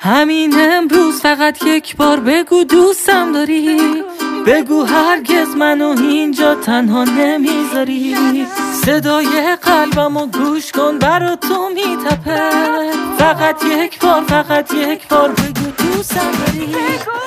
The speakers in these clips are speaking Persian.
همین امروز فقط یک بار بگو دوستم داری، بگو هرگز منو اینجا تنها نمیذاری. صدای قلبمو گوش کن برا تو میتپه، فقط یک بار بگو دوستم داری.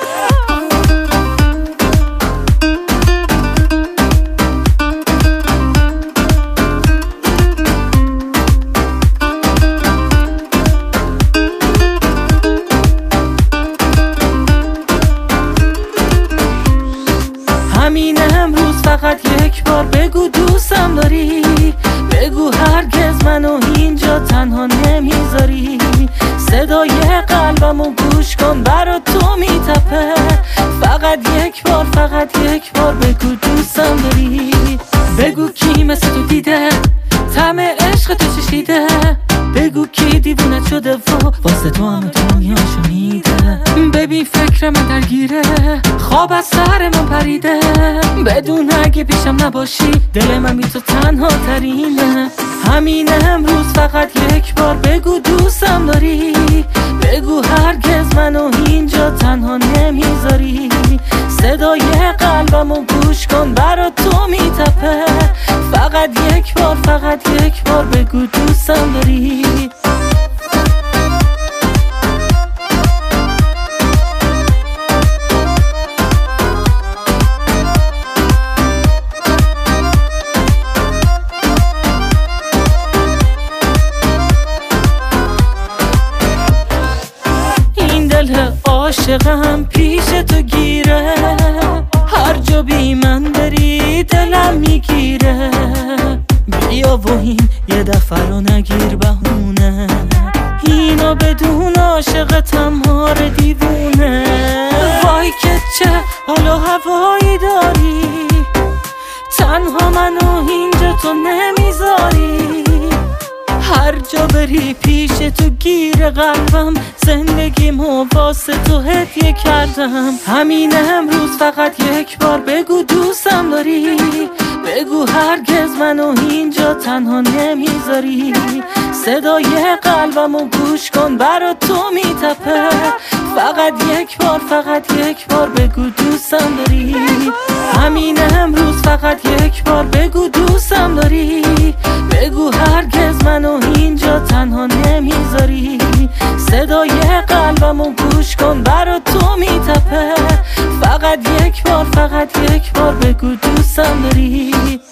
همین امروز فقط یک بار بگو دوستم داری، بگو هرگز منو اینجا تنها نمیذاری. صدای قلبمو گوش کن برا تو میتپه، فقط یک بار بگو دوستم داری. بگو کی مثل تو دیده طعم عشق تو چشیده، بگو کی دیوونت شده و واسه تو همه دنیاشو میده. ببین فکر من درگیره، خواب از سر من پریده، بدون اگه پیشم نباشی دل من بی تو تنها ترینه. همین امروز فقط یک بار بگو دوستم داری، بگو هرگز منو اینجا تنها نمیذاری. صدای قلبمو گوش کن برا تو میتپه، فقط یک بار بگو دوستم داری. این دل عاشقم پیش تو گیره، هر جا بی من بری دلم میگیره. بیا و این یه دفعه رو نگیر بهونه، اینو بدون عاشقتم هار دیوونه. وای که چه حال و هوایی داری، تنها منو اینجا تو نمیذاری. هر جا بری پیش تو گیر قلبم، زندگیمو واسه تو هدیه کردم. همین امروز فقط یک بار بگو دوستم داری، بگو هرگز منو اینجا تنها نمیذاری. صدای قلبمو گوش کن برا تو میتپه، فقط یک بار بگو دوستم داری. همین امروز فقط یک بار بگو دوستم داری، بگو هرگز منو اینجا تنها نمیذاری. صدای قلبمو گوش کن برا تو میتپه، فقط یک بار بگو دوستم داری.